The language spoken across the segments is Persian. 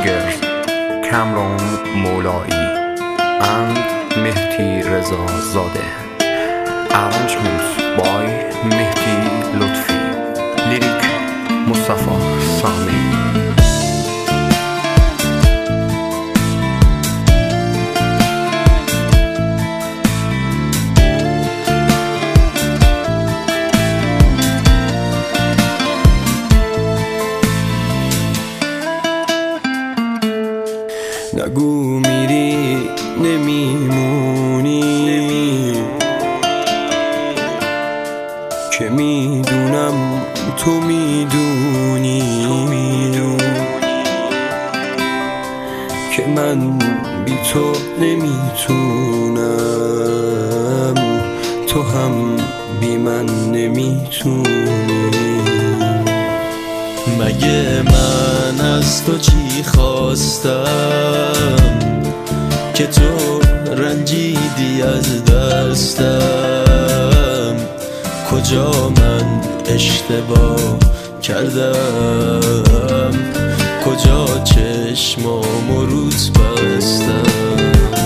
شاگرد کامران مولایی and مهدی رضا زاده. Arrangement by مهدی لطفی. لیریک مصطفی سامی. نگو میری نمیمونی که میدونم تو میدونی که من بی تو نمیتونم، تو هم بی من نمیتونی. مگه من از تو چی خواستم که تو رنجیدی از دستم؟ کجا من اشتباه کردم؟ کجا چشمامو روت بستم؟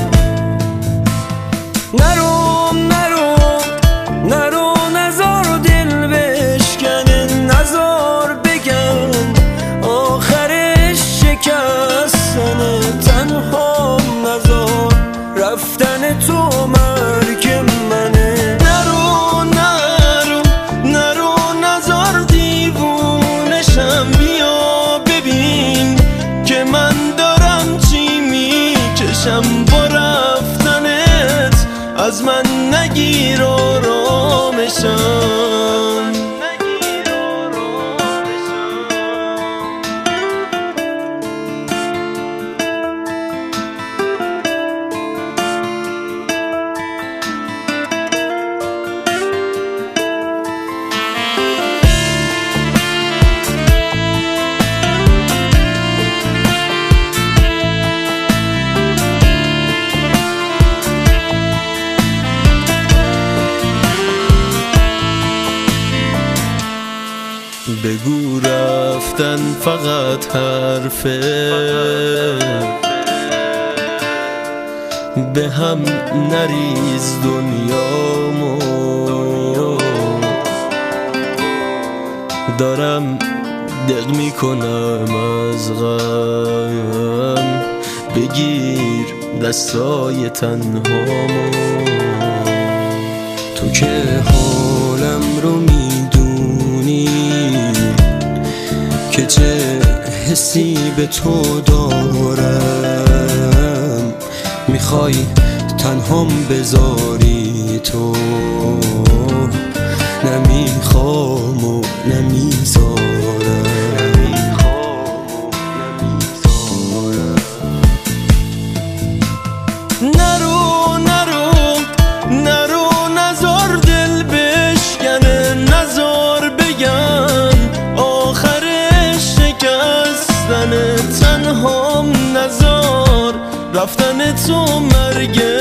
نرو نرو نرو نزار دل بشکنه، نزار بگم آخرش شکستنه. تنها نزار رفتن تو مرگ منه. نرو نرو نرو نزار دیوونشم، بیا ببین که من دارم چی میکشم. با رفتنت از من نگیر آرامشم. بگو رفتن فقط حرفه، به هم نریز دنیامو. دارم دق میکنم از غم، بگیر دستای تنهامو. تو که حالم رو میدونی که چه حسی به تو دارم، میخوای تنهام بذاری تو، نمیخوام و نمیذارم. نرو نرو نرو نزار دل بشکنه، نزار بگم آخرش شکستنه. تنهام نزار رفتن تو مرگ